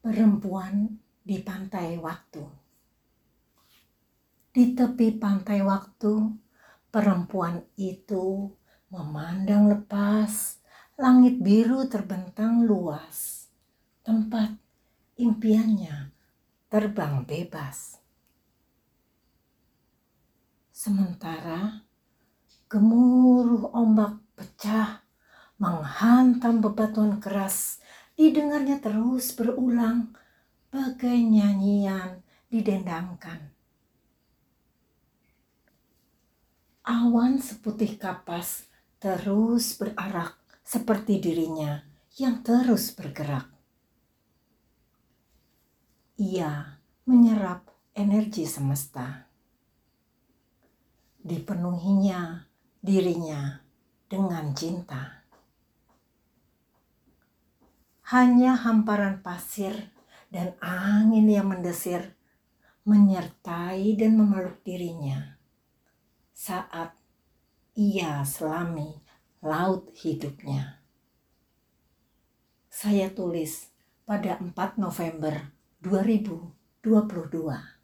Perempuan di pantai waktu. Di tepi pantai waktu, perempuan itu memandang lepas langit biru terbentang luas, tempat impiannya terbang bebas. Sementara gemuruh ombak pecah menghantam bebatuan keras, didengarnya terus berulang bagai nyanyian didendangkan. Awan seputih kapas terus berarak seperti dirinya yang terus bergerak. Ia menyerap energi semesta. Dipenuhinya dirinya dengan cinta. Hanya hamparan pasir dan angin yang mendesir menyertai dan memeluk dirinya saat ia selami laut hidupnya. Saya tulis pada 4 November 2022.